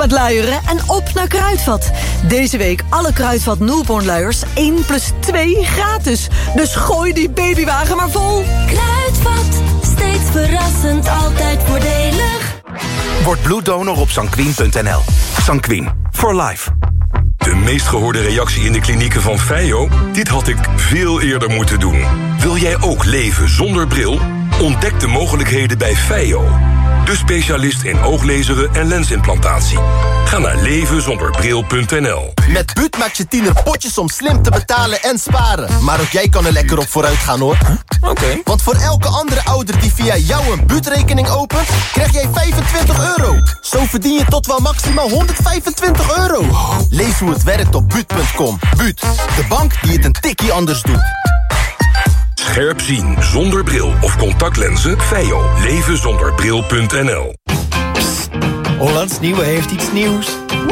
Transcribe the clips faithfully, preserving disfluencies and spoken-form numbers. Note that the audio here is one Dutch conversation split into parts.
met luieren en op naar Kruidvat. Deze week alle Kruidvat newborn luiers één plus twee gratis. Dus gooi die babywagen maar vol. Kruidvat, steeds verrassend, altijd voordelig. Word bloeddonor op sanquin punt n l. Sanquin, for life. De meest gehoorde reactie in de klinieken van Feio? Dit had ik veel eerder moeten doen. Wil jij ook leven zonder bril? Ontdek de mogelijkheden bij Feio. De specialist in ooglezeren en lensimplantatie. Ga naar leven zonder bril punt n l. Met Buut maak je tiener potjes om slim te betalen en sparen. Maar ook jij kan er lekker op vooruit gaan, hoor. Oké. Okay. Want voor elke andere ouder die via jou een Buut-rekening opent, krijg jij vijfentwintig euro. Zo verdien je tot wel maximaal honderdvijfentwintig euro. Lees hoe het werkt op buut punt com. Buut, de bank die het een tikkie anders doet. Scherp zien zonder bril of contactlenzen? Feio. leven zonder bril punt n l. Psst. Hollands Nieuwe heeft iets nieuws.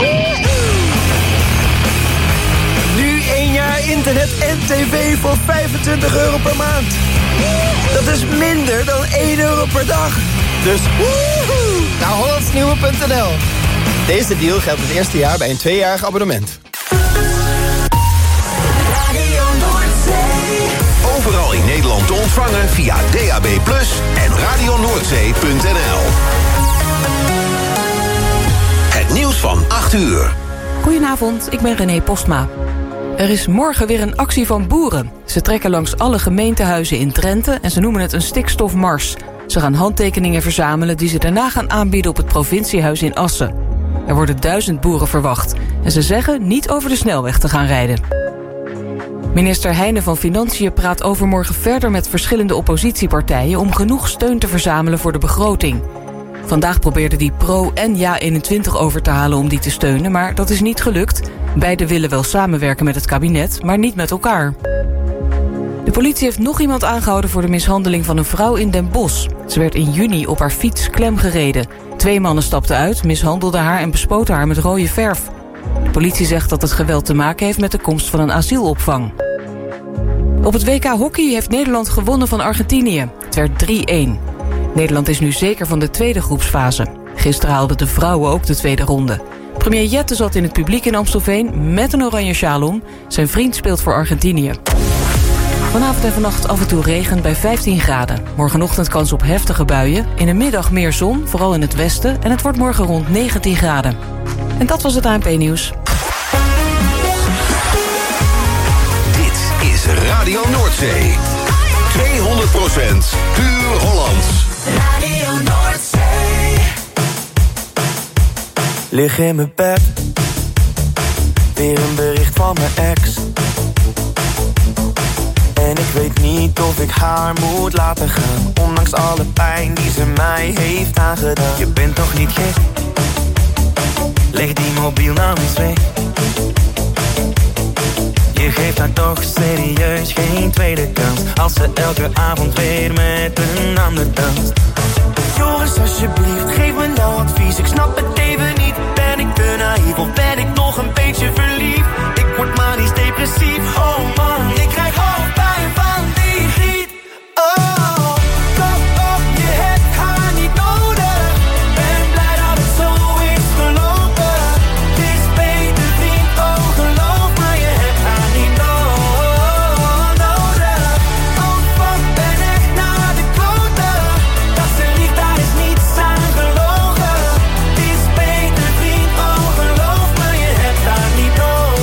Nu één jaar internet en tv voor vijfentwintig euro per maand. Dat is minder dan één euro per dag. Dus woehoe, naar hollands nieuwe punt n l. Deze deal geldt het eerste jaar bij een tweejarig abonnement. Overal in Nederland te ontvangen via D A B plus, en radio noordzee punt n l. Het nieuws van acht uur. Goedenavond, ik ben René Postma. Er is morgen weer een actie van boeren. Ze trekken langs alle gemeentehuizen in Drenthe en ze noemen het een stikstofmars. Ze gaan handtekeningen verzamelen die ze daarna gaan aanbieden op het provinciehuis in Assen. Er worden duizend boeren verwacht en ze zeggen niet over de snelweg te gaan rijden. Minister Heijnen van Financiën praat overmorgen verder met verschillende oppositiepartijen om genoeg steun te verzamelen voor de begroting. Vandaag probeerde die Pro en Ja eenentwintig over te halen om die te steunen, maar dat is niet gelukt. Beiden willen wel samenwerken met het kabinet, maar niet met elkaar. De politie heeft nog iemand aangehouden voor de mishandeling van een vrouw in Den Bosch. Ze werd in juni op haar fiets klemgereden. Twee mannen stapten uit, mishandelden haar en bespoten haar met rode verf. De politie zegt dat het geweld te maken heeft met de komst van een asielopvang. Op het W K hockey heeft Nederland gewonnen van Argentinië. Het werd drie-een. Nederland is nu zeker van de tweede groepsfase. Gisteren haalden de vrouwen ook de tweede ronde. Premier Jette zat in het publiek in Amstelveen met een oranje sjaal om. Zijn vriend speelt voor Argentinië. Vanavond en vannacht af en toe regen bij vijftien graden. Morgenochtend kans op heftige buien. In de middag meer zon, vooral in het westen. En het wordt morgen rond negentien graden. En dat was het A N P-nieuws. Dit is Radio Noordzee. tweehonderd procent puur Hollands. Radio Noordzee. Lig in mijn bed. Weer een bericht van mijn ex. En ik weet niet of ik haar moet laten gaan. Ondanks alle pijn die ze mij heeft aangedaan. Je bent toch niet gek? Leg die mobiel nou eens weg. Je geeft haar toch serieus geen tweede kans. Als ze elke avond weer met een ander danst. Joris, alsjeblieft, geef me nou advies. Ik snap het even niet. Ben ik te naïef of ben ik nog een beetje verliefd? Ik word manisch depressief. Oh man, ik krijg hoofdpijn van die griet. Oh, kop op, je hebt haar niet nodig. Ben blij dat het zo is gelopen. Het is beter vriend, oh geloof me, je hebt haar niet nodig. Oh fuck, ben echt naar de kloten. Dat ze liegt, daar is niets aan gelogen. Het is beter vriend, oh geloof me, je hebt haar niet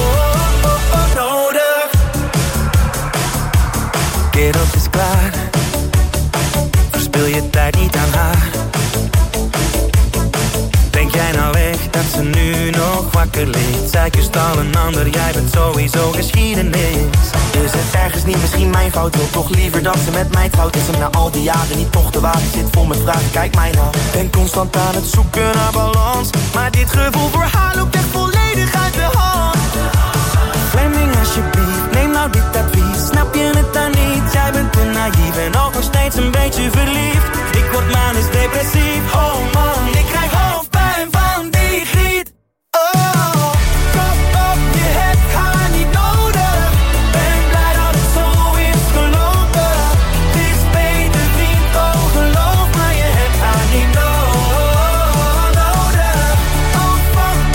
nodig. Kerel is klaar. Verspil je tijd niet aan haar. Denk jij nou echt dat ze nu nog wakker ligt? Zij kust al een ander, jij bent sowieso geschiedenis. Is het ergens niet misschien mijn fout? Wil toch liever dat ze met mij trouwt? Is hem na al die jaren niet toch de waarheid? Zit vol met vragen, kijk mij nou. Ben constant aan het zoeken naar balans. Maar dit gevoel voor haar loopt echt volledig uit de hand. Fleming alsjeblieft, neem nou dit advies. Snap je het dan niet? Jij bent te naïef en ook nog steeds een beetje verliefd. Ik word manisch depressief. Oh man, ik krijg hoofdpijn van die griet. Oh, kop op, je hebt haar niet nodig. Ben blij dat het zo is gelopen. Het is beter vriend, oh geloof me, je hebt haar niet nodig. Oh fuck,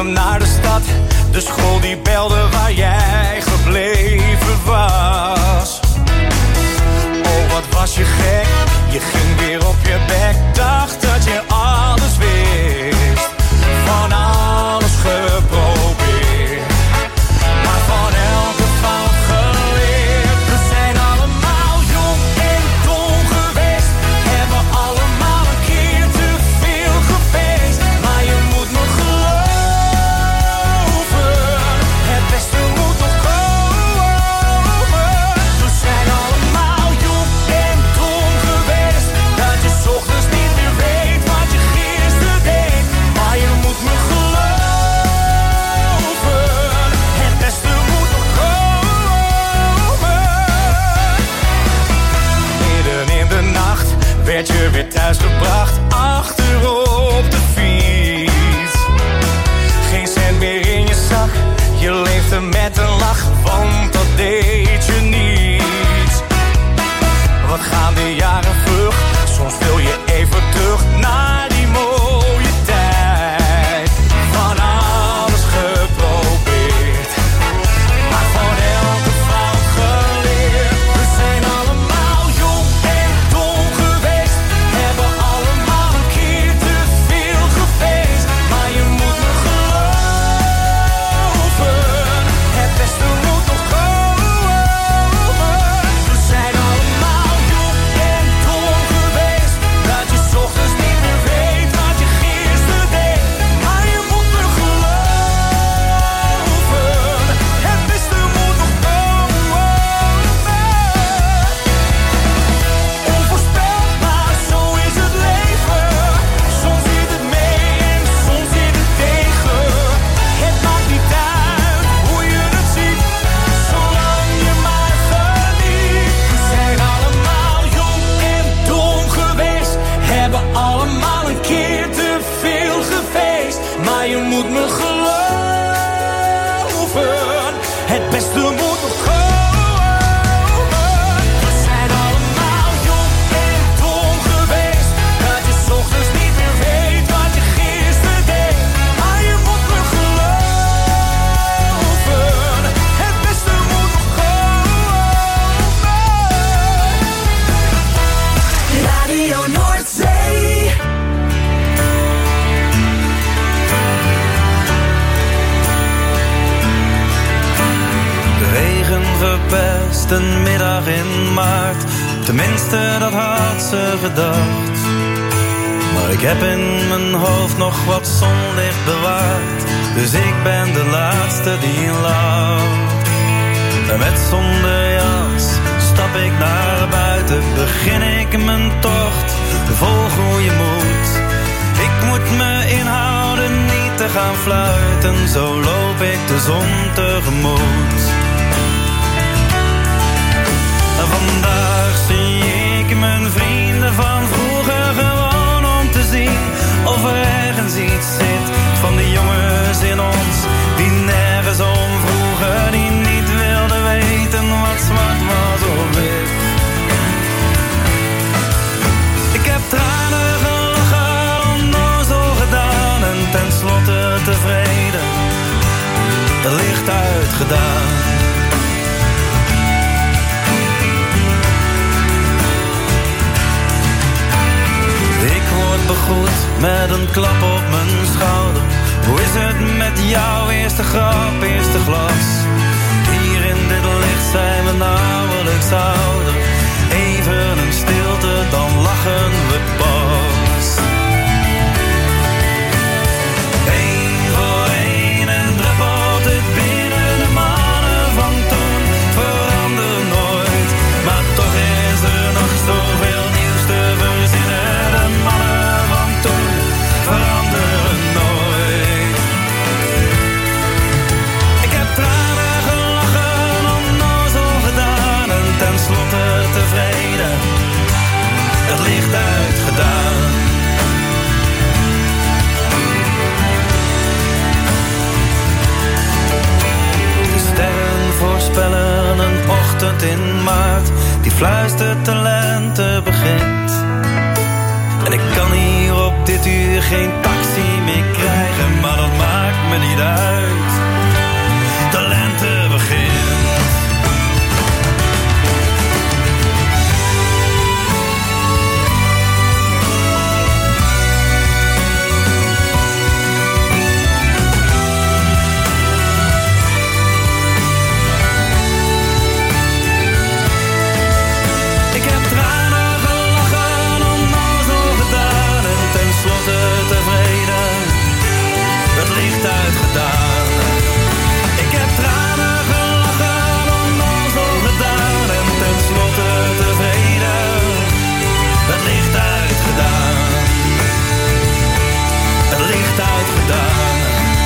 gingen naar de stad. De school die belde waar jij gebleven was. Oh, wat was je gek. Je ging weer op je bek. Dacht dat je alles wist. Van alles geprobeerd. Maar van elke fout geleerd. We zijn allemaal jong en dom geweest. Hebben allemaal een keer te veel gefeest. Maar je moet me geloven. Het beste moet nog komen. We zijn allemaal jong en dom geweest. Dat je 's ochtends niet meer weet wat je gisteren deed. Maar je moet me geloven. Het beste moet nog komen. Midden in de nacht werd je weer thuisgebracht. Achterop de fiets. Geen cent meer in je zak. Je leefde met een lach, want dat deed je niet. Wat gaan de jaren vlug. Soms wil je even terug naar die mooie tijd. Van alles geprobeerd. Maar van elke fout geleerd. We zijn allemaal jong en dom geweest. Hebben allemaal een keer te veel gefeest. Maar je moet me geloven. Het beste moet nog komen. We zijn allemaal jong en dom geweest. Dat je 's ochtends niet meer weet wat je gisteren deed. Maar je moet me geloven. Het beste moet nog komen. Onvoorspelbaar, zo is het leven. Soms zit het mee en soms zit het tegen. Het maakt niet uit hoe je het ziet, zolang je maar geniet. We zijn allemaal jong en dom geweest. Hebben allemaal een keer te veel gefeest. Maar je moet me geloven. Het beste moet nog komen. We zijn allemaal jong en dom geweest. Dat je 's ochtends niet meer weet wat je gisteren deed. Maar je moet me geloven. Het beste moet nog komen. Radio Noordzee. De regen verpest een middag in maart. Tenminste, dat had ze gedacht. Maar ik heb in mijn hoofd nog wat zonlicht bewaard. Dus ik ben de laatste die lacht. En met zonder jas stap ik naar buiten. Begin ik mijn tocht, vol goede moed. Ik moet me inhouden niet te gaan fluiten. Zo loop ik de zon tegemoet. En vandaag zie ik mijn vrienden van vroeger gewoon om te zien of er ergens iets zit van die jongens in ons die nergens om vroegen, die niet wilden weten wat zwart was of wit. Ik heb tranen gelachen, onnozel gedaan en tenslotte tevreden, het licht uitgedaan. Begroet met een klap op mijn schouder. Hoe is het met jouw eerste grap, eerste glas? Hier in dit licht zijn we nauwelijks ouder. Even een stilte, dan lachen we pas. Eén voor één en druppelt het binnen. De mannen van toen veranderen nooit. Maar toch is er nog zoveel nieuws te verzinnen. De mannen van toen veranderen nooit. Ik heb tranen gelachen, onnozel gedaan en tenslotte tevreden, het licht uitgedaan. De sterren voorspellen een ochtend in maart die fluistert de lente begint. En ik kan hier op dit uur geen taxi meer krijgen, maar dat maakt me niet niet uit. De lente begint. Uitgedaan. Ik heb tranen gelachen, onnozel gedaan en tenslotte tevreden. Het licht uitgedaan. Het licht uitgedaan.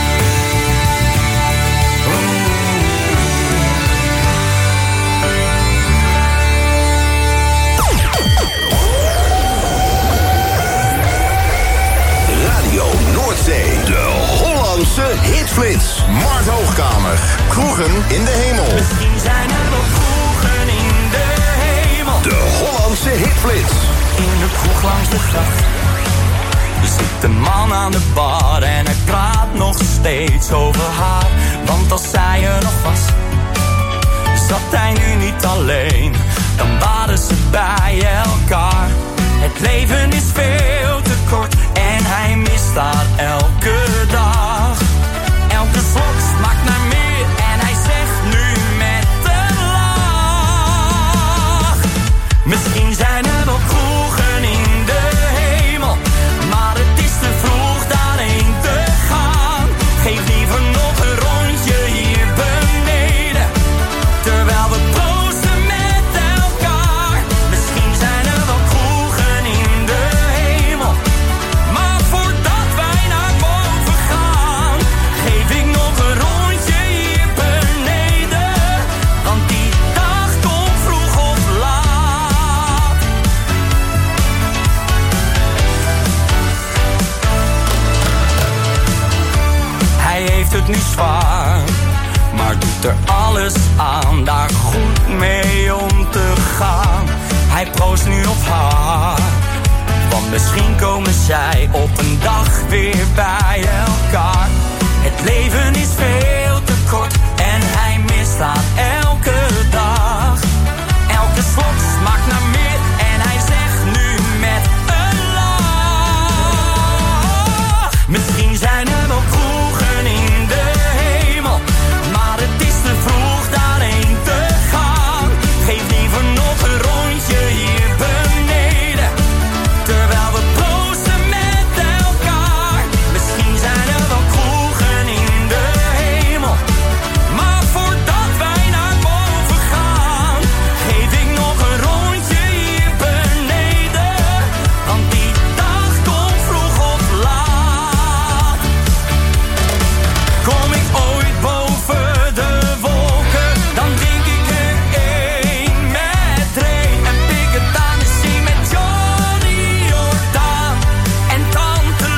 Radio Noordzee, de Hollandse hitflits. Mart Hoogkamer, kroegen in de hemel. Misschien zijn er wel kroegen in de hemel. De Hollandse hitflits. In de kroeg langs de gracht. Er zit een man aan de bar en hij praat nog steeds over haar. Want als zij er nog was, zat hij nu niet alleen. Dan waren ze bij elkaar. Het leven is veel te kort en hij mist haar elke dag. Elke slok smaakt naar meer en hij zegt nu met een lach. Misschien zijn er wel kroegen in de hemel, maar het is te vroeg daarheen te gaan. Geef liever nog een rondje hier beneden, terwijl we proosten met elkaar. Misschien zijn er wel kroegen in de hemel, maar voordat wij naar boven gaan, geef ik nog een rondje hier beneden, want die dag komt vroeg of laat. Hij heeft het nu zwaar, maar doet er alles aan daar goed mee om te gaan. Hij proost nu op haar, want misschien komen zij op een dag weer bij elkaar. Het leven is veel te kort en hij mist haar elke dag. Elke slok smaakt naar meer en hij zegt nu met een lach. Misschien zijn er wel kroegen in de hemel, maar het is te vroeg daarheen te gaan. Geef liever nog een rondje hier beneden, terwijl we proosten met elkaar. Misschien zijn er wel kroegen in de hemel, maar voordat wij naar boven gaan, geef ik nog een rondje hier beneden, want die dag komt vroeg of laat. Kom ik ooit boven de wolken, dan drink ik er één met Ray en pik het aan de zee met Johnny Jordaan en Tante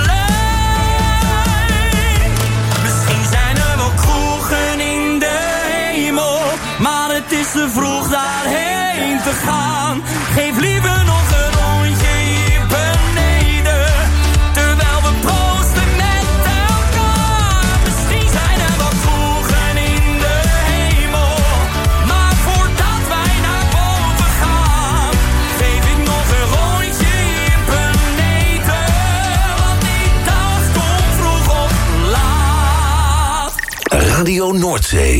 Leen. Misschien zijn er wel kroegen in de hemel, maar het is te vroeg daarheen te gaan. Geef liever nog een rondje hier beneden, terwijl we proosten met elkaar. Misschien zijn er wel kroegen in de hemel, maar voordat wij naar boven gaan, geef ik nog een rondje hier beneden, want die dag komt vroeg of laat. Radio Noordzee.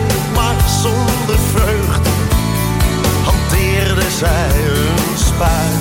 zij hun spaar.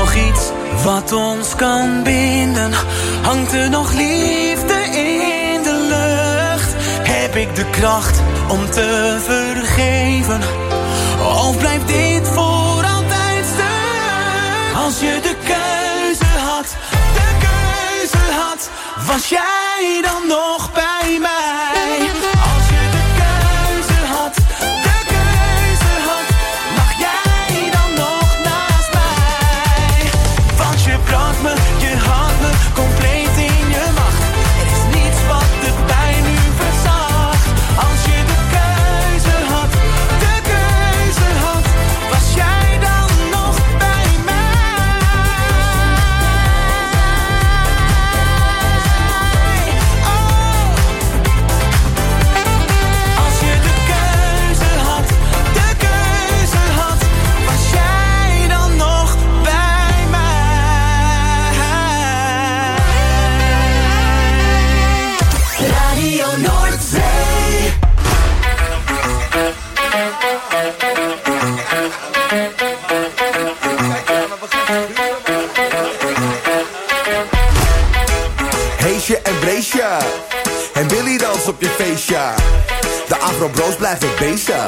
nog iets wat ons kan binden? Hangt er nog liefde in de lucht? Heb ik de kracht om te vergeven? Of blijft dit voor altijd stuk? Als je de keuze had, de keuze had, was jij dan nog bij mij? Als je de keuze had, de keuze had, mag jij dan nog naast mij? Want je bracht me, je had me compleet in je macht. Er is niets wat de pijn nu verzacht. Als je de keuze had, de keuze had, was jij dan nog bij mij? Oh. Als je de keuze had, de keuze had, was jij dan nog bij mij? Radio Noordzee. Heesje en Breesje. En Billy dans op je feestje. De Afro-bros blijven bezig.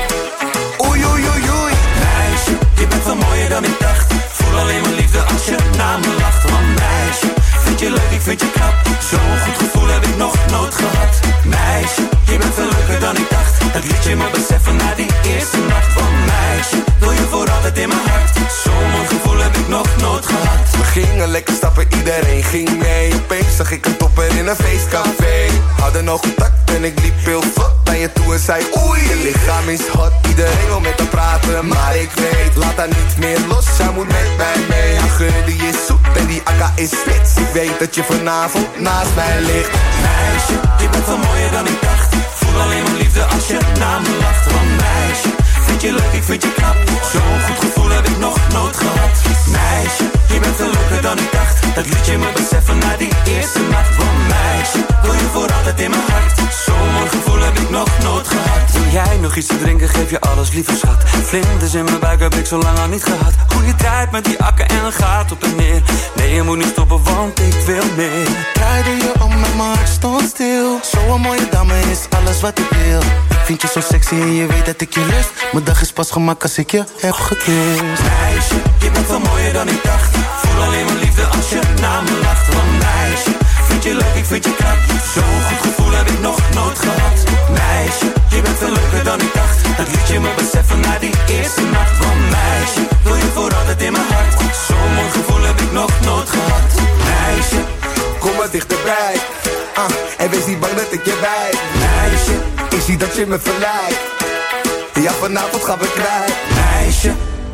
Oei, oei, oei, oei. Meisje, je bent veel mooier dan ik dacht. Voel alleen maar liefde als je naar me lacht. Want meisje, vind je leuk, ik vind je knap. Zo'n goed gevoel heb ik nog nooit gehad. Meisje, je bent veel leuker dan ik dacht. Dat liet je me beseffen na die eerste nacht. Van meisje, wil je voor altijd in mijn hart. Zo'n mooi gevoel heb ik nog nooit gehad. We gingen lekker stappen, iedereen ging mee. Opeens zag ik een topper in een feestcafé. Hadden nog contact en ik liep heel vlot naar je toe en zei oei, je lichaam is hot. Iedereen wil met haar praten, maar ik weet, laat haar niet meer los. Zij moet met mij mee. Haar geur die is zoet en die akka is spits. Ik weet dat je vanavond naast mij ligt. Meisje, je bent veel mooier dan ik dacht. Voel alleen maar liefde als je naar me lacht. Van meisje, vind je leuk, ik vind je knap. Zo'n goed gevoel heb ik nog nooit gehad. Meisje, je bent veel leuker dan ik dacht. Dat liet je me beseffen na die eerste nacht. Van meisje, wil je voor altijd in mijn hart. Zo'n mooi gevoel heb ik nog nooit gehad. Wil jij nog iets te drinken, geef je alles, lieve schat. Vlinders in mijn buik heb ik zo lang al niet gehad. Hoe je draait met die akken en gaat op en neer. Nee, je moet niet stoppen, want ik wil meer. Draaide je om en mijn hart stond stil. Zo'n mooie dame is alles wat ik wil. Vind je zo sexy en je weet dat ik je lust. Mijn dag is pas gemaakt als ik je heb gekust. Meisje, je bent veel mooier dan ik dacht. Voel alleen maar liefde als je naar me lacht. Van meisje, vind je leuk, ik vind je knap. Zo'n goed gevoel heb ik nog nooit gehad. Meisje, je bent veel leuker dan ik dacht. Dat liet je me beseffen na die eerste nacht. Van meisje, wil je voor altijd in mijn hart. Zo'n mooi gevoel heb ik nog nooit gehad. Meisje, kom maar dichterbij. Ah, en wees niet bang dat ik je bij. meisje, Ik zie dat je me verleidt. Ja, vanavond gaan we kwijt. meisje.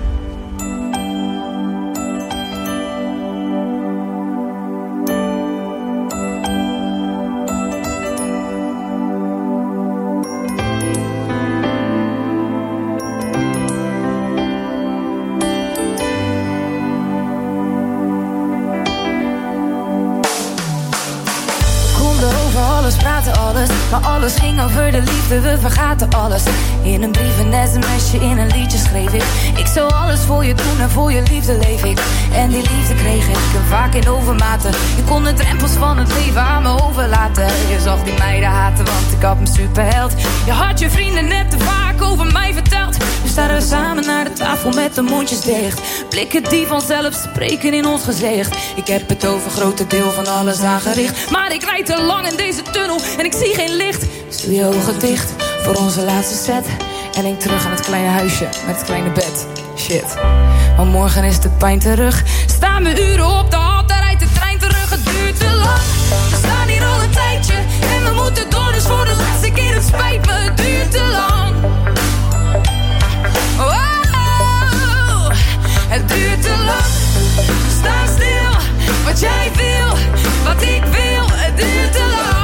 Maar alles ging over de liefde, we vergaten alles. In een brief, een sms'je, in een liedje schreef ik. Ik zou alles voor je doen en voor je liefde leef ik. En die liefde kreeg ik vaak in overmaten. Je kon de drempels van het leven aan me overlaten. Je zag die meiden haten, want ik had me superheld. Je had je vrienden net te vaak over mij verteld. Nu staan we samen naar de tafel met de mondjes dicht. Blikken die vanzelf spreken in ons gezicht. Ik heb het over grote deel van alles aangericht. Maar ik rijd te lang in deze tunnel en ik zie geen licht. Dus doe je ogen dicht voor onze laatste set. En denk terug aan het kleine huisje met het kleine bed. Shit, maar morgen is de pijn terug. Staan we uren op de hal, daar rijdt de trein terug. Het duurt te lang, we staan hier al een tijdje. En we moeten door, dus voor de laatste keer, het spijt me. Het duurt te lang. Oh, het duurt te lang. Sta stil, wat jij wil, wat ik wil. Het duurt te lang.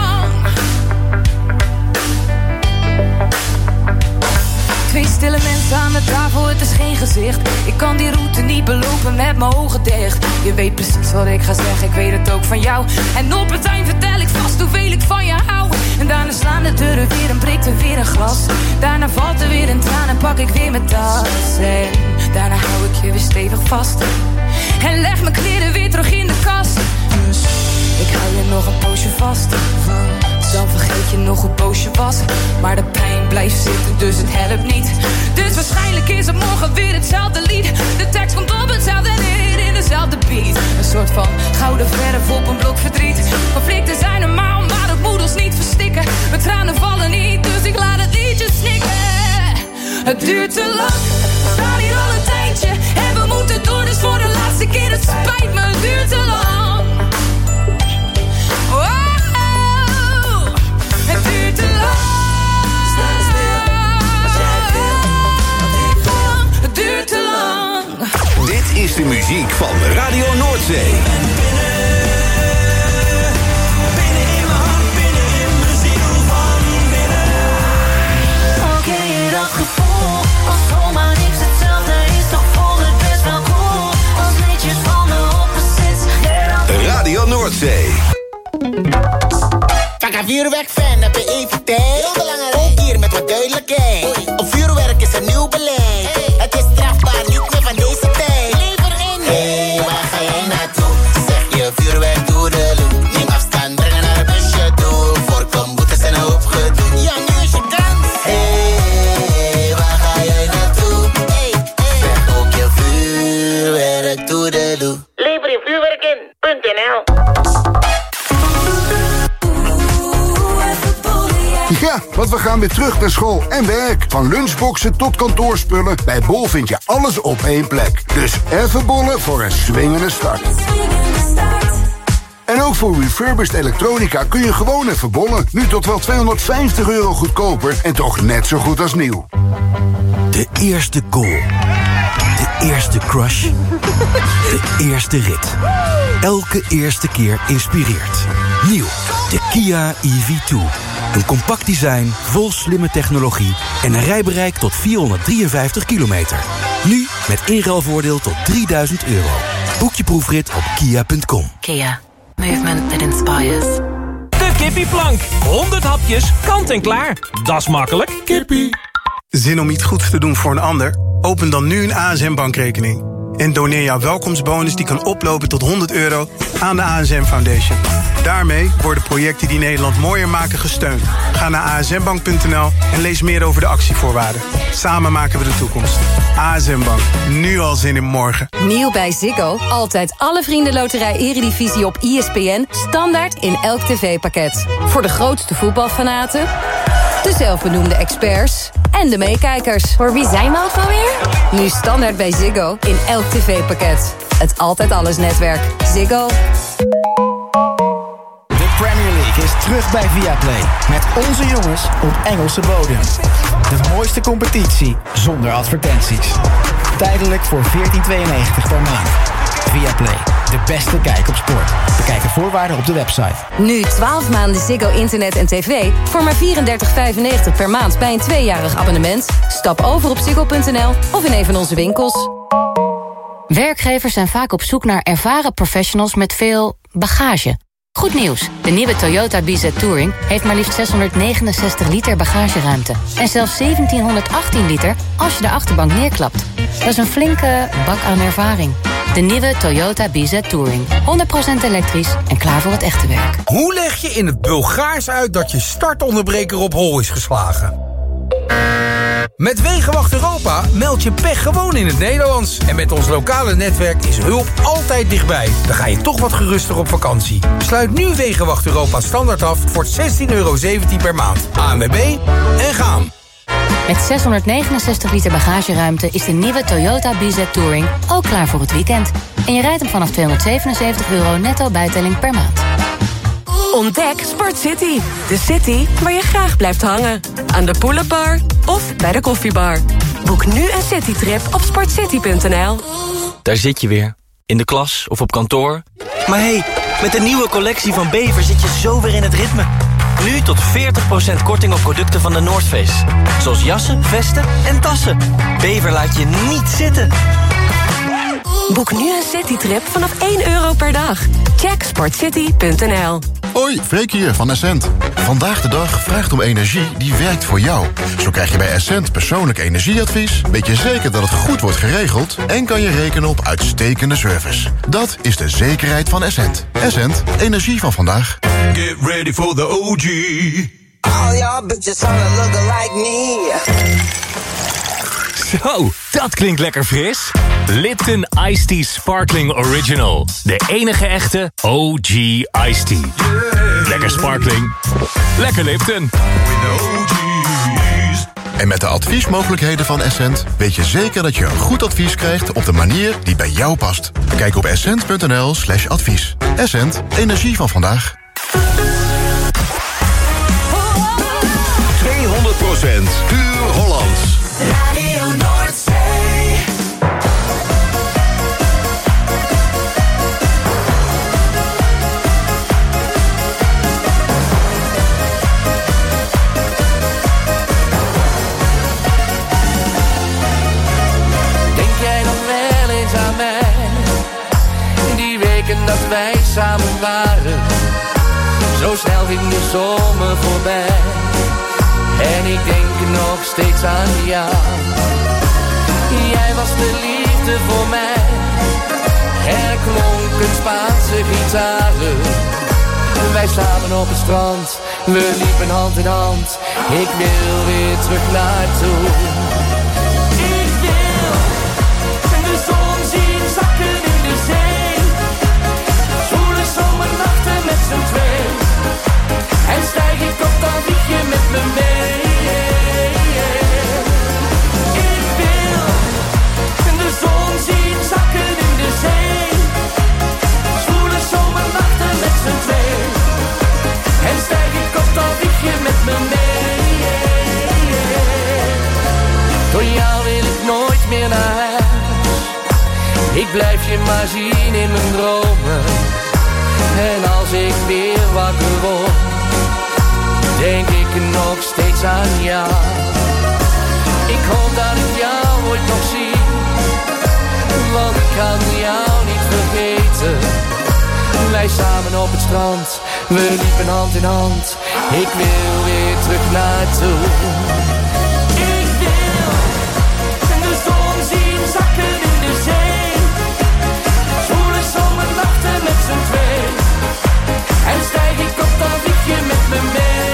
Twee stille mensen aan de tafel, het is geen gezicht. Ik kan die route niet belopen met mijn ogen dicht. Je weet precies wat ik ga zeggen, ik weet het ook van jou. En op het eind vertel ik vast hoeveel ik van je hou. En daarna slaan de deuren weer en breekt er weer een glas. Daarna valt er weer een traan en pak ik weer mijn tas. En daarna hou ik je weer stevig vast. En leg mijn kleren weer terug in de kast. Dus ik hou je nog een poosje vast. Dan vergeet je nog een poosje was. Maar de pijn blijft zitten, dus het helpt niet. Dus waarschijnlijk is het morgen weer hetzelfde lied. De tekst komt op hetzelfde neer in dezelfde beat. Een soort van gouden verf op een blok verdriet. Conflicten zijn normaal, maar dat moet ons niet verstikken. Mijn tranen vallen niet, dus ik laat het liedje snikken. Het duurt te lang, we staan hier al een tijdje. En we moeten door, dus voor de laatste keer. Het spijt me, het duurt te lang. Oh. Het duurt te lang. Sta stil, als jij wil. Dat ik wil. Het duurt te lang. Dit is de muziek van Radio Noordzee. Binnen, binnen in mijn hart, binnen in mijn ziel van binnen. Oh, ken je dat gevoel? Als zomaar niks hetzelfde is, toch voelt het best wel cool. Als liedjes van de opposites. Radio Noordzee. Van een vuurwerkfan heb je even tijd. Ook hier met wat duidelijkheid. Op vuurwerk is een nieuw beleid. Hey. Het is strafbaar, niet meer van deze tijd. Lever in. Hey, waar ga jij naartoe? Zeg je vuurwerk door de loop. Neem afstand, brengen naar een busje toe. Voorkom boetes en een hoop gedoe. Ja, nu is je kans. Hey, waar ga jij naartoe? Hey, hey. Zeg ook je vuurwerk door de loop. Lever je vuurwerk in. .nl. Ja, want we gaan weer terug naar school en werk. Van lunchboxen tot kantoorspullen. Bij Bol vind je alles op één plek. Dus even bollen voor een swingende start. En ook voor refurbished elektronica kun je gewoon even bollen. Nu tot wel tweehonderdvijftig euro goedkoper en toch net zo goed als nieuw. De eerste goal. De eerste crush. De eerste rit. Elke eerste keer inspireert. Nieuw, de Kia E V twee. Een compact design, vol slimme technologie en een rijbereik tot vierhonderddrieënvijftig kilometer. Nu met inruilvoordeel tot drieduizend euro. Boek je proefrit op kia punt com. Kia, movement that inspires. De kippieplank. honderd hapjes, kant en klaar. Dat is makkelijk. Kippie. Zin om iets goeds te doen voor een ander? Open dan nu een A S M-bankrekening. En doneer jouw welkomstbonus die kan oplopen tot honderd euro aan de A S M Foundation. Daarmee worden projecten die Nederland mooier maken gesteund. Ga naar a s m bank punt n l en lees meer over de actievoorwaarden. Samen maken we de toekomst. A S M Bank. Nu al zin in morgen. Nieuw bij Ziggo. Altijd alle vriendenloterij Eredivisie op I S P N. Standaard in elk tv-pakket. Voor de grootste voetbalfanaten, de zelfbenoemde experts en de meekijkers. Voor wie zijn we ook alweer? Nu standaard bij Ziggo in elk tv-pakket. Het Altijd Alles netwerk. Ziggo. De Premier League is terug bij Viaplay. Met onze jongens op Engelse bodem. De mooiste competitie zonder advertenties. Tijdelijk voor veertien tweeënnegentig per maand. Viaplay, de beste kijk op sport. Bekijk de voorwaarden op de website. Nu twaalf maanden Ziggo internet en tv voor maar vierendertig vijfennegentig per maand bij een tweejarig abonnement. Stap over op ziggo punt n l of in een van onze winkels. Werkgevers zijn vaak op zoek naar ervaren professionals met veel bagage. Goed nieuws, de nieuwe Toyota B Z Touring heeft maar liefst zeshonderdnegenenzestig liter bagageruimte. En zelfs zeventienhonderdachttien liter als je de achterbank neerklapt. Dat is een flinke bak aan ervaring. De nieuwe Toyota B Z Touring. honderd procent elektrisch en klaar voor het echte werk. Hoe leg je in het Bulgaars uit dat je startonderbreker op hol is geslagen? Met Wegenwacht Europa meld je pech gewoon in het Nederlands. En met ons lokale netwerk is hulp altijd dichtbij. Dan ga je toch wat geruster op vakantie. Sluit nu Wegenwacht Europa standaard af voor zestien euro zeventien per maand. A N W B en gaan. Met zeshonderdnegenenzestig liter bagageruimte is de nieuwe Toyota B Z Touring ook klaar voor het weekend. En je rijdt hem vanaf tweehonderdzevenenzeventig euro netto bijtelling per maand. Ontdek Sport City. De city waar je graag blijft hangen. Aan de Poulenbar of bij de koffiebar. Boek nu een citytrip op sportcity punt n l. Daar zit je weer. In de klas of op kantoor. Maar hé, hey, met de nieuwe collectie van Bever zit je zo weer in het ritme. Nu tot veertig procent korting op producten van de North Face. Zoals jassen, vesten en tassen. Bever laat je niet zitten. Boek nu een citytrip vanaf één euro per dag. Check sportcity punt n l. Hoi, Freek hier van Essent. Vandaag de dag vraagt om energie die werkt voor jou. Zo krijg je bij Essent persoonlijk energieadvies, weet je zeker dat het goed wordt geregeld en kan je rekenen op uitstekende service. Dat is de zekerheid van Essent. Essent, energie van vandaag. Get ready for the O G. All y'all bitches wanna look like me. Zo, dat klinkt lekker fris. Lipton Iced Tea Sparkling Original. De enige echte O G Iced Tea. Lekker sparkling. Lekker Lipton. En met de adviesmogelijkheden van Essent weet je zeker dat je een goed advies krijgt op de manier die bij jou past. Kijk op essent punt n l slash advies. Essent, energie van vandaag. tweehonderd procent puur Hollands. Radio Noordzee. Denk jij nog wel eens aan mij? Die weken dat wij samen waren. Zo snel ging de zomer voorbij. En ik denk nog steeds aan jou. Jij was de liefde voor mij. Er klonken Spaanse gitaren. Wij samen op het strand. We liepen hand in hand. Ik wil weer terug naartoe. Ik wil de zon zien zakken in de zee. Zwoele zomernachten met z'n twee. En stijg ik op, dan vlieg je met me mee. Ik wil de zon zien zakken in de zee. Zwoele zomernachten met z'n twee. En stijg ik op, dan vlieg je met me mee. Door jou wil ik nooit meer naar huis. Ik blijf je maar zien in mijn dromen. En als ik weer wakker word, denk ik nog steeds aan jou. Ik hoop dat ik jou ooit nog zie, want ik kan jou niet vergeten. Wij samen op het strand, we liepen hand in hand. Ik wil weer terug naartoe. Ik wil de zon zien zakken in de zee. Zwoele zomernachten met z'n twee. En stijg ik op, dan vlieg je met me mee.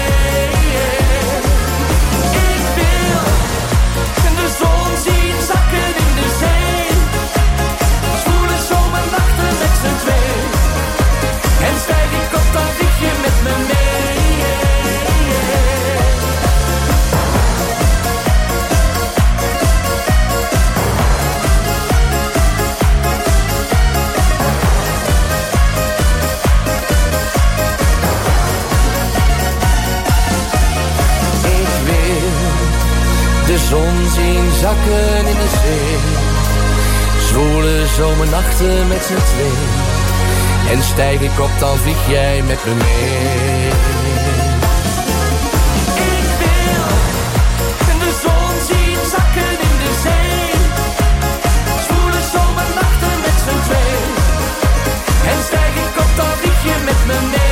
Ik wil de zon zien zakken in de zee. Zwoele zomernachten met z'n twee. En stijg ik op, dan vlieg je met me mee. De zon zien zakken in de zee. Zwoele zomernachten met z'n twee. En stijg ik op, dan vlieg jij met me mee. Ik wil de zon zien zakken in de zee. Zwoele zomernachten met z'n twee. En stijg ik op, dan vlieg je met me mee.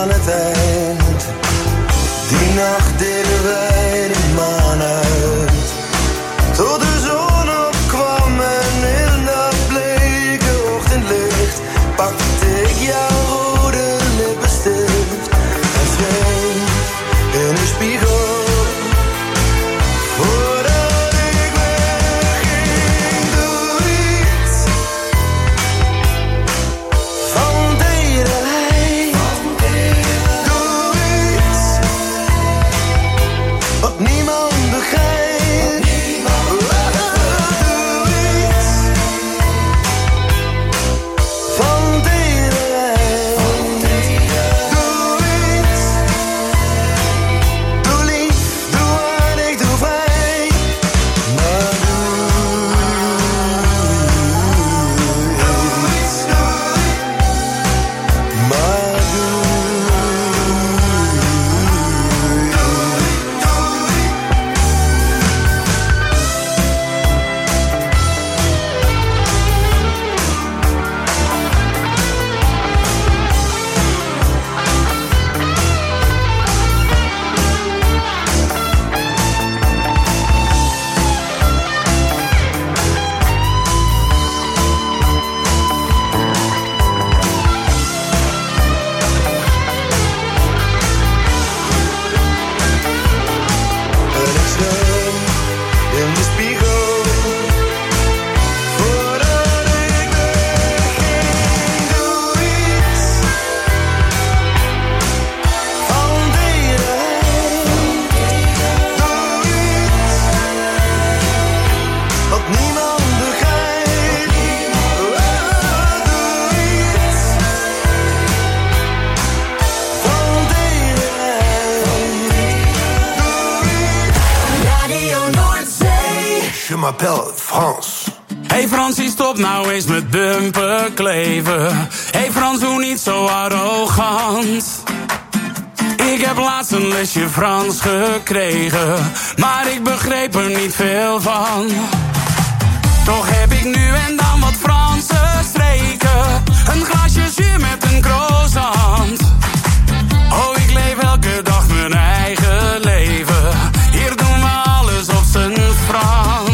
aan het eind. Die nacht deden wij de maan uit. Tot de zon opkwam en in dat bleke ochtendlicht pakte ik jouw rode lippenstift en schreef in de spiegel. Hey Fransie, stop nou eens met dumpen kleven. Hey Frans, doe niet zo arrogant. Ik heb laatst een lesje Frans gekregen, maar ik begreep er niet veel van. Toch heb ik nu en dan wat Franse streken. Een glaasje jus met een croissant. Oh, ik leef elke dag mijn eigen leven. Hier doen we alles op z'n Frans.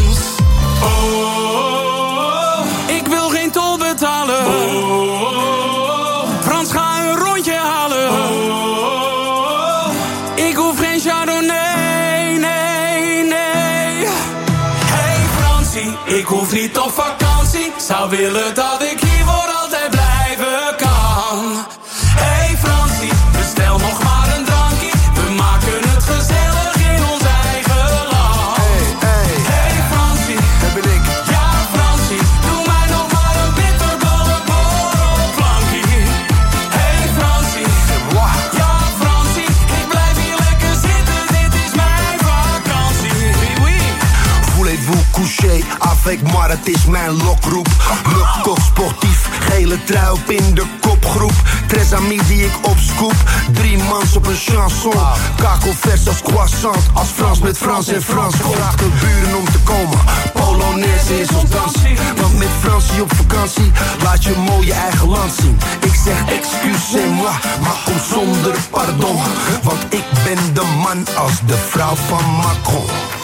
Oh, ik wil geen tol betalen. Oh, Frans, ga een rondje halen. Oh, ik hoef geen Chardonnay, nee, nee. Hey Fransie, ik hoef niet op vakantie. Zou willen dat ik hier voor altijd blijven kan. Hey Fransie, bestel nog maar een drankje. We maken het gezellig in ons eigen land. Hey, hey, hey Fransie, dat ben ik. Ja Fransie, doe mij nog maar een bitterballen borrelplankie. Hey Fransie, ja Fransie, ik blijf hier lekker zitten. Dit is mijn vakantie. Oui, oui. Voulez-vous coucher avec moi, het is mijn lokroep. Le coq sportief, gele trui op in de kopgroep. Tres amis die ik opscoop, drie mans op een chanson. Kakelvers als croissant, als Frans met Frans en Frans. Vraag de buren om te komen, Polonaise is ons dansie. Want met Fransie op vakantie, laat je mooi je eigen land zien. Ik zeg excusez-moi, maar kom zonder pardon. Want ik ben de man als de vrouw van Macron.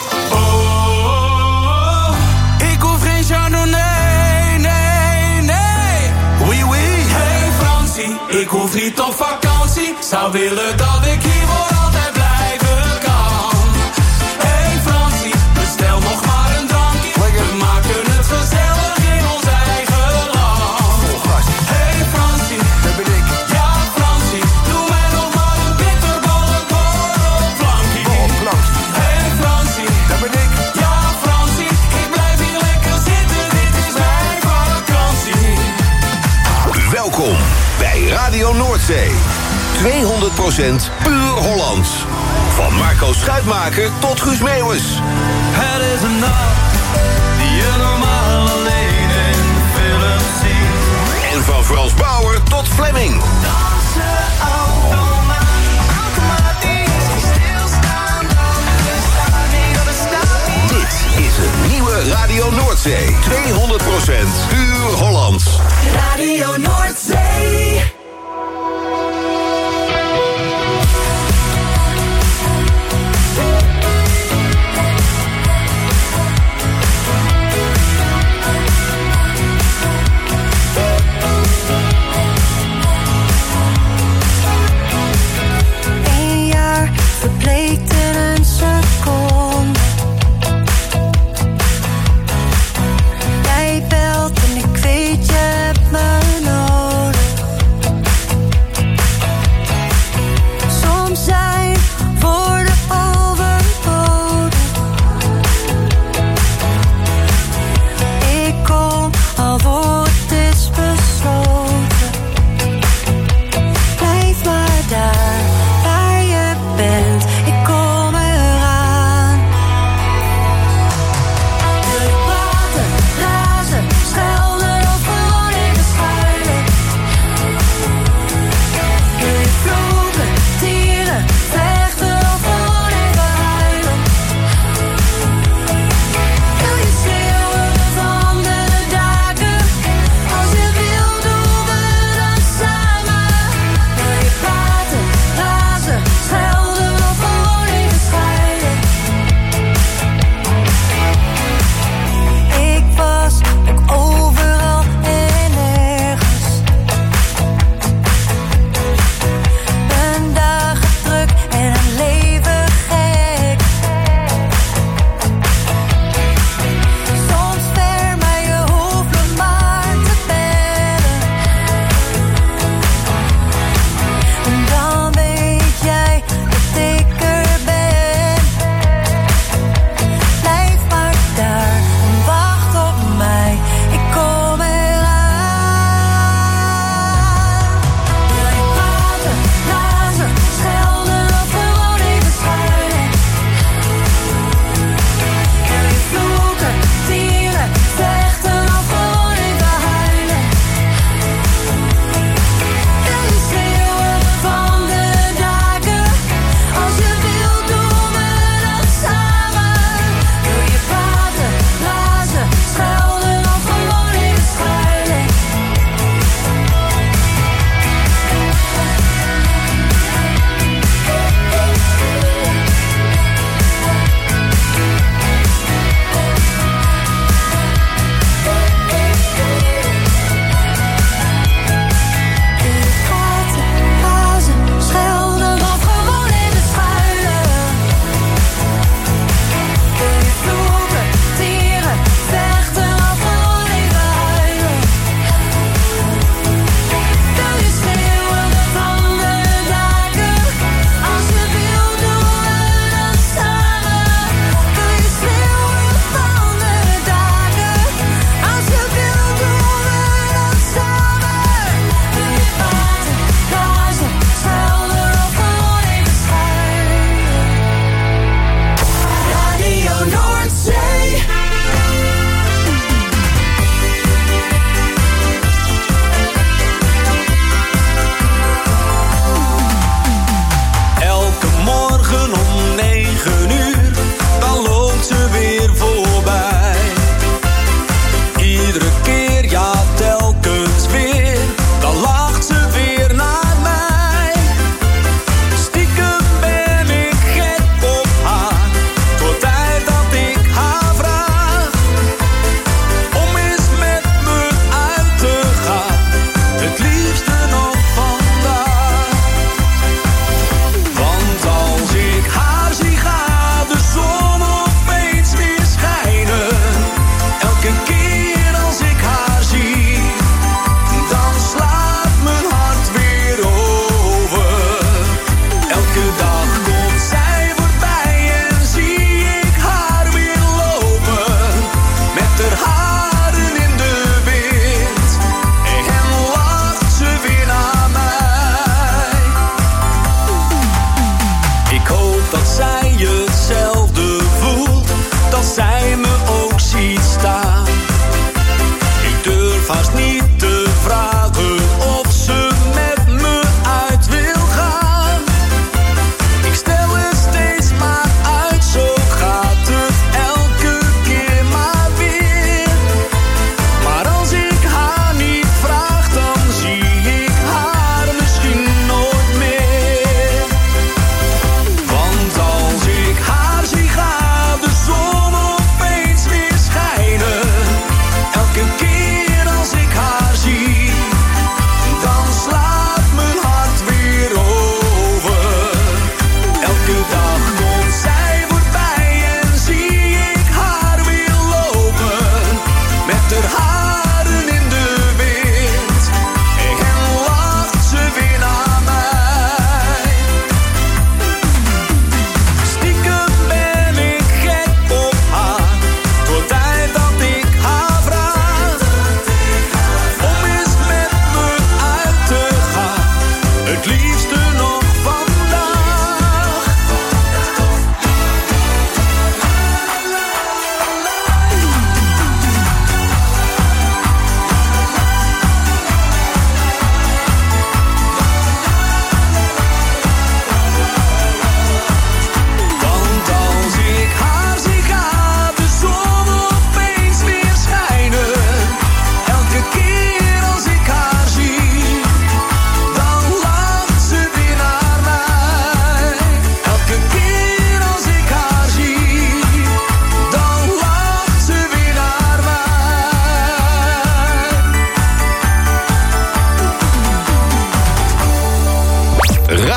Oh, ik hoef geen Chardonnay, nee, nee. Oui, oui. Hey Fransie, ik hoef niet op vakantie. Zou willen dat ik hier voor altijd blijven kan. Hey Fransie, bestel nog maar een drankje. We maken het gezellig in ons eigen land. Hey Fransie, dat ben ik. Ja Fransie, doe mij nog maar een bitterballen borrelplankie. Hey Fransie, dat ben ik. Ja Fransie, ik blijf hier lekker zitten. Dit is mijn vakantie. Welkom bij Radio Noordzee. tweehonderd procent puur Hollands. Van Marco Schuitmaker tot Guus Meeuwis. Het is een nacht die je normaal alleen in film ziet. En van Frans Bauer tot Fleming. Dansen automatisch, stilstaan dan bestaat niet, dat bestaat niet. Dit is een nieuwe Radio Noordzee. tweehonderd procent puur Hollands. Radio Noordzee.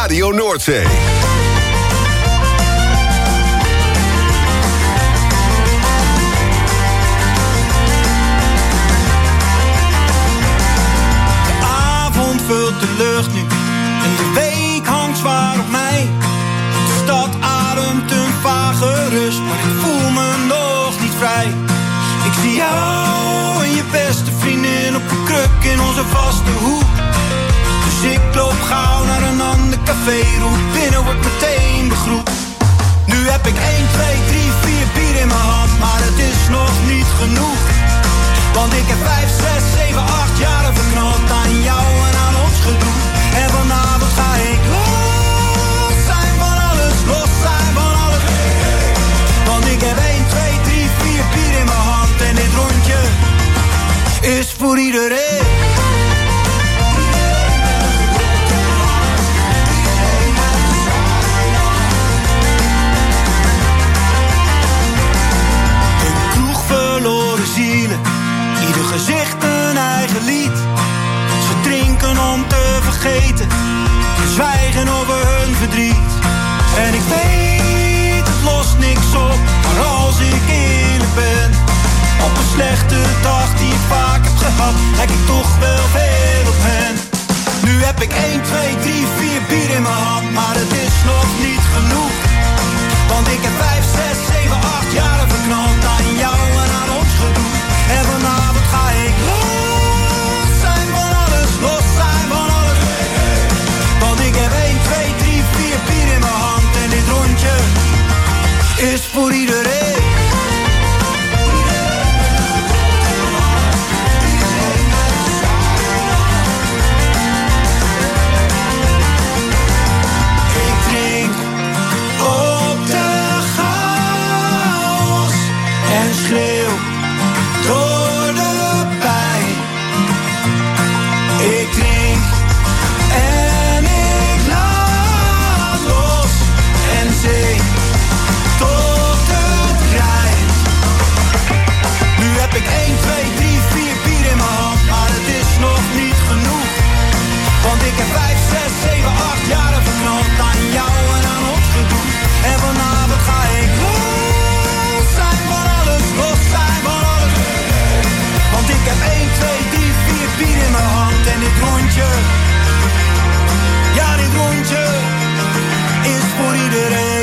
Radio Noordzee. De avond vult de lucht nu en de week hangt zwaar op mij. De stad ademt een vage rust, maar ik voel me nog niet vrij. Ik zie jou en je beste vriendin op een kruk in onze vaste hoek. Dus ik loop gauw naar een ander café, roep binnen, wordt meteen begroet. Nu heb ik één, twee, drie, vier bier in mijn hand, maar het is nog niet genoeg. Want ik heb vijf, zes, zeven, acht jaren verknald aan jou en aan ons gedoe. En vanavond ga ik los zijn van alles, los zijn van alles. Want ik heb één, twee, drie, vier bier in mijn hand en dit rondje is voor iedereen. Ieder gezicht een eigen lied. Ze drinken om te vergeten, ze zwijgen over hun verdriet. En ik weet, het lost niks op, maar als ik eerlijk ben, op een slechte dag die ik vaak heb gehad, lijk ik toch wel veel op hen. Nu heb ik één, twee, drie, vier bier in mijn hand, maar het is nog niet genoeg. Want ik heb vijf, zes, zeven, acht jaren verknald aan jou en aan ons gedoe. En vanavond ga ik los zijn van alles, los zijn van alles. Want ik heb één, twee, drie, vier bier in mijn hand en dit rondje is voor iedereen. Ik drink op de chaos en schreeuw door de pijn. Ik drink en ik laat los en zing tot het krijt. Nu heb ik één, twee, drie, vier bier in mijn hand, maar het is nog niet genoeg. Want ik heb vijf, zes, zeven, acht jaren verknald aan jou en aan ons gedoe. En vanavond ga ik los zijn van alles, los zijn van alles. Want ik heb één, twee, drie, vier bier in mijn hand en dit rondje, ja dit rondje, is voor iedereen.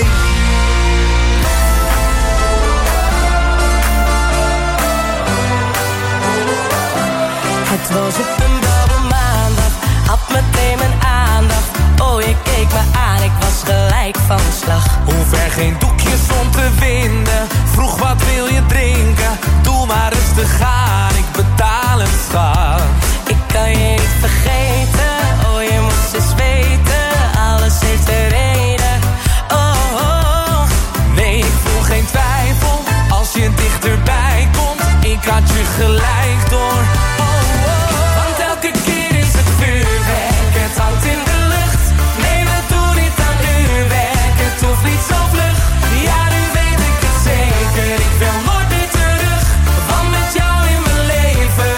Het was op een blauwe maandag, had meteen mijn aandacht. Oh, je keek me aan, ik was gelijk van slag. Hoe ver geen doekjes om te winden. Vroeg wat wil je drinken? Doe maar rustig aan, ik betaal het schat. Ik kan je niet vergeten, oh je moest eens weten. Alles heeft een reden, oh, oh. Nee, ik voel geen twijfel, als je dichterbij komt. Ik had je gelijk door, oh, oh. Want elke keer is het vuurwerk, het hangt in de lucht. Nee, we doen niet aan uurwerk, het hoeft niet zo vlug. Ja, nu weet ik het zeker, ik wil nooit meer terug. Want met jou in mijn leven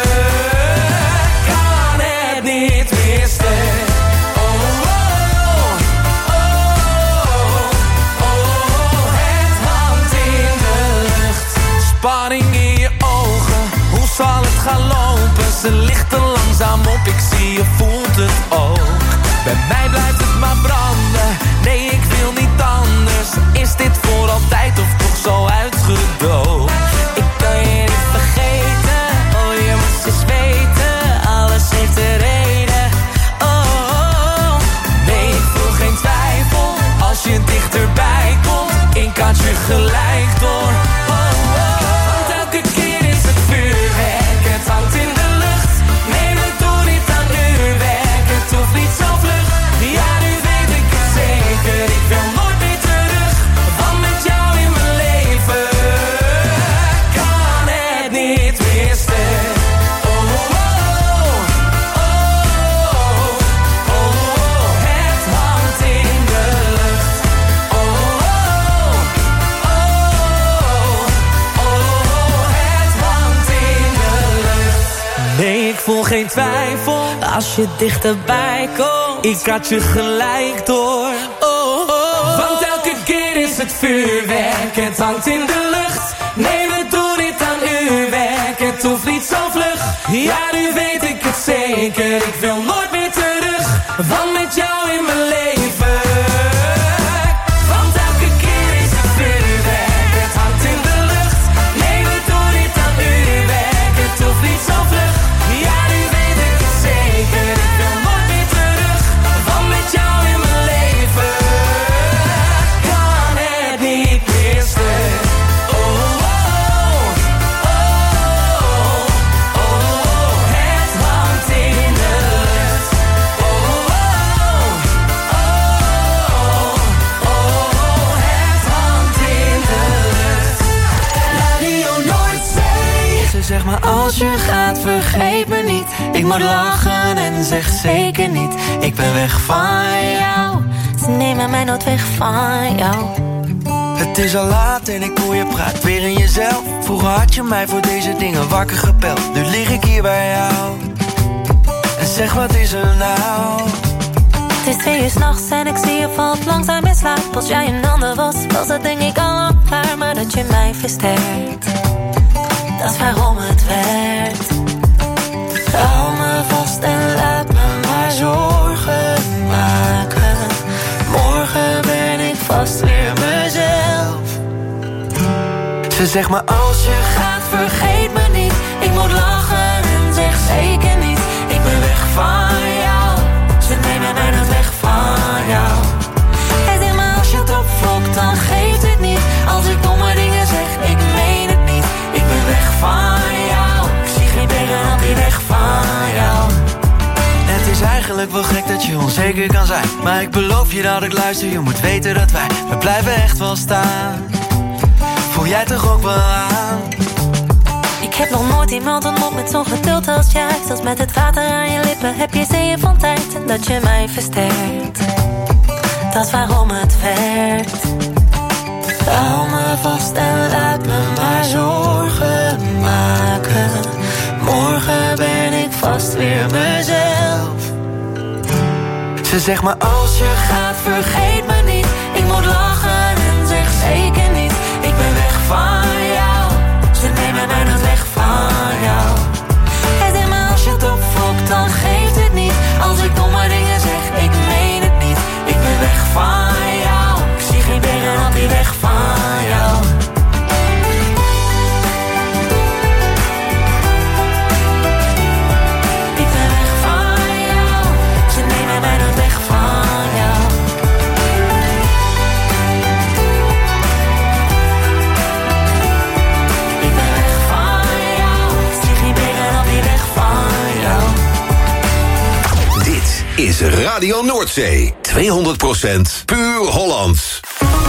kan het niet meer stuk. Oh, oh, oh, oh, oh, het hangt in de lucht. Spanning in je ogen, hoe zal het gaan lopen? Ze lichten langzaam op, ik zie je voelt het ook. Bij mij blijft het maar branden, nee ik wil niet anders. Is dit voor altijd of toch zo uitgedoofd? Ik kan je niet vergeten, oh je moest eens weten. Alles heeft een reden, oh, oh. Nee, ik voel geen twijfel, als je dichterbij komt. Ik had je gelijk door, oh, oh. Want elke keer is het vuurwerk, het hangt in de lucht. Nee, we doen niet aan uurwerk, het hoeft niet zo vlug. Ja, nu weet ik het zeker, ik wil nooit meer terug. Want met jou in mijn leven kan het niet meer stuk. Oh, oh, oh, oh, oh, het hangt in de lucht. Oh, oh, oh, oh, het hangt in de lucht. Nee, ik voel geen twijfel, als je dichterbij komt. Ik had je gelijk door. het vuurwerk, het hangt in de lucht. Nee, we doen dit aan uw werk, het hoeft niet zo vlug. Ja, nu weet ik het zeker, ik wil nooit meer terug. Want met jou in mijn leven, want elke keer is het vuurwerk, het hangt in de lucht. Nee, we doen dit aan uw werk, het hoeft niet zo vlug. Ja, nu weet ik het zeker, ik wil nooit meer terug. Want met jou in mijn leven kan het niet meer stuk. Oh, oh, oh, oh, oh, het hangt in de lucht. Oh, oh, oh, oh, oh, het hangt in de lucht. Radio Noordzee. Ze zegt maar als je gaat vergeet me niet. Ik moet lachen en zeg zeker niet. Ik ben weg van jou. Ze nemen mij nooit weg van jou. Het is al laat en ik hoor je praat weer in jezelf. Vroeger had je mij voor deze dingen wakker gebeld. Nu lig ik hier bij jou. En zeg wat is er nou? Het is twee uur 's nachts en ik zie je valt langzaam in slaap. Als jij een ander was, was het denk ik al lang klaar. Maar dat je mij versterkt, dat is waarom het werkt. Hou me vast en laat me maar zorgen maken. Morgen ben ik vast weer mezelf. Ze zegt maar als je Gaat vergeet me niet. Ik moet lachen en zeg zeker niet. Ik ben weg van jou. Ze nemen mij nooit weg van jou. Hij zegt maar als je het opvlokt dan geeft het niet. Als ik domme dingen zeg, ik meen het niet. Ik ben weg van jou. Ik zie geen tegenhand die weg van jou. Het is eigenlijk wel gek dat je onzeker kan zijn. Maar ik beloof je dat ik luister. Je moet weten dat wij, we blijven echt wel staan. Voel jij toch ook wel aan? Ik heb nog nooit iemand ontmoet met zo'n geduld als jij. Zelfs met het water aan je lippen heb je zeeën van tijd. En dat je mij versterkt, dat is waarom het werkt. Hou me vast en laat me maar zorgen maken. Morgen ben ik vast weer mezelf. Ze zegt maar als je Gaat vergeet me niet. Ik moet lachen en zeg zeker niet. Ik ben weg van jou. Ze nemen mij nooit weg van jou. Hij zegt maar als je het opvlokt dan geeft het niet. Als ik domme dingen zeg, ik meen het niet. Ik ben weg van jou. Ik zie geen tegenhand die weg van jou. Ik ben weg van jou. Ze nemen mij nooit weg van jou. Ik ben weg van jou. Ik zie geen tegenhand die weg van jou. Dit is Radio Noordzee. tweehonderd procent puur Hollands.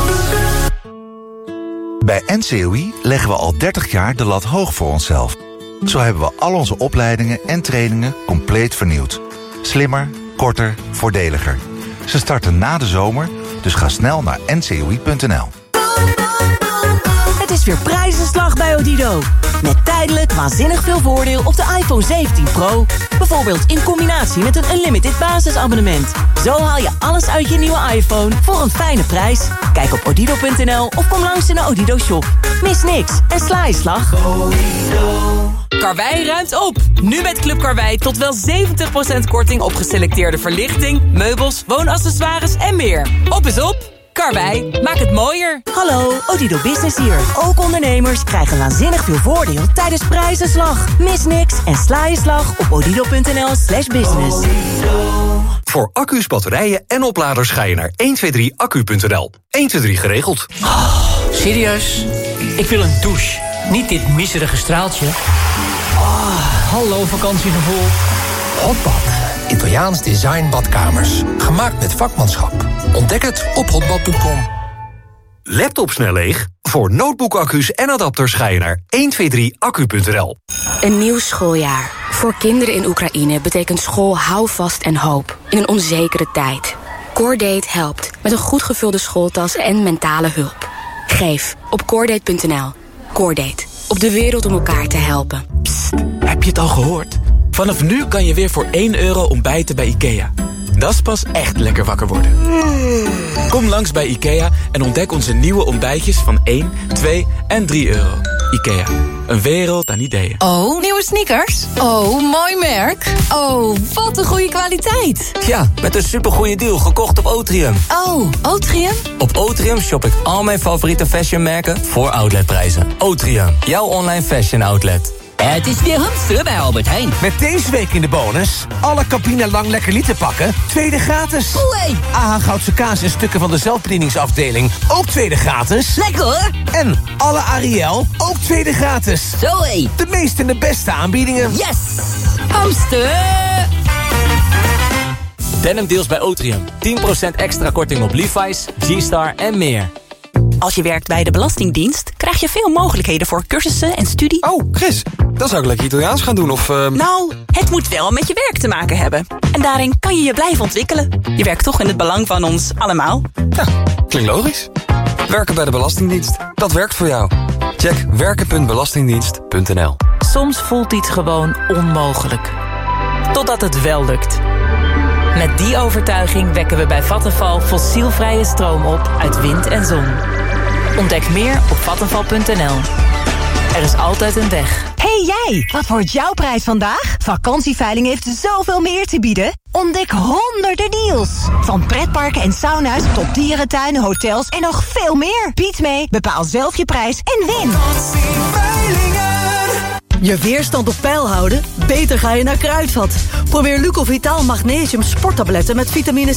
Bij N C O I leggen we al dertig jaar de lat hoog voor onszelf. Zo hebben we al onze opleidingen en trainingen compleet vernieuwd. Slimmer, korter, voordeliger. Ze starten na de zomer, dus ga snel naar n c o i punt n l. Het is weer prijzenslag bij Odido. Met tijdelijk waanzinnig veel voordeel op de iPhone zeventien Pro. Bijvoorbeeld in combinatie met een unlimited basisabonnement. Zo haal je alles uit je nieuwe iPhone voor een fijne prijs. Kijk op odido punt n l of kom langs in de Odido shop. Mis niks en sla je slag. Karwei ruimt op. Nu met Club Karwei tot wel zeventig procent korting op geselecteerde verlichting, meubels, woonaccessoires en meer. Op is op. Karwei, maak het mooier. Hallo, Odido Business hier. Ook ondernemers krijgen waanzinnig veel voordeel tijdens prijzenslag. Mis niks en sla je slag op odido punt n l slash business. Voor accu's, batterijen en opladers ga je naar honderdtweeëntwintig accu punt n l. honderdtweeëntwintig geregeld. Oh, serieus? Ik wil een douche. Niet dit miserige straaltje. Oh, hallo vakantiegevoel. Hotbad. Italiaans design badkamers. Gemaakt met vakmanschap. Ontdek het op hotbad punt com. Laptop snel leeg? Voor notebookaccu's en adapters ga je naar honderdtweeëntwintig accu punt n l. Een nieuw schooljaar. Voor kinderen in Oekraïne betekent school houvast en hoop. In een onzekere tijd. Coordate helpt met een goed gevulde schooltas en mentale hulp. Geef op coordate punt n l. Coordate. Op de wereld om elkaar te helpen. Psst, heb je het al gehoord? Vanaf nu kan je weer voor één euro ontbijten bij IKEA. Dat is pas echt lekker wakker worden. Kom langs bij IKEA en ontdek onze nieuwe ontbijtjes van één, twee en drie euro. IKEA, een wereld aan ideeën. Oh, nieuwe sneakers? Oh, mooi merk. Oh, wat een goede kwaliteit. Ja, met een supergoeie deal gekocht op Otrium. Oh, Otrium? Op Otrium shop ik al mijn favoriete fashionmerken voor outletprijzen. Otrium, jouw online fashion outlet. Het is weer hamsteren bij Albert Heijn. Met deze week in de bonus... alle Campina Lang Lekker Liter pakken, tweede gratis. Oei. A H Goudse kaas en stukken van de zelfbedieningsafdeling... ook tweede gratis. Lekker hoor. En alle Ariel, ook tweede gratis. Zoé. De meeste en de beste aanbiedingen. Yes. Hamster. Denim deals bij Otrium. tien procent extra korting op Levi's, G-Star en meer. Als je werkt bij de Belastingdienst, krijg je veel mogelijkheden voor cursussen en studie. Oh, Chris, dan zou ik lekker Italiaans gaan doen of... Uh... Nou, het moet wel met je werk te maken hebben. En daarin kan je je blijven ontwikkelen. Je werkt toch in het belang van ons allemaal. Ja, klinkt logisch. Werken bij de Belastingdienst, dat werkt voor jou. Check werken punt belastingdienst punt n l. Soms voelt iets gewoon onmogelijk. Totdat het wel lukt. Met die overtuiging wekken we bij Vattenfall fossielvrije stroom op uit wind en zon. Ontdek meer op vattenfall punt n l. Er is altijd een weg. Hey jij, wat wordt jouw prijs vandaag? Vakantieveiling heeft zoveel meer te bieden. Ontdek honderden deals. Van pretparken en sauna's tot dierentuinen, hotels en nog veel meer. Bied mee, bepaal zelf je prijs en win. Je weerstand op peil houden? Beter ga je naar Kruidvat. Probeer Lucovitaal Magnesium sporttabletten met vitamine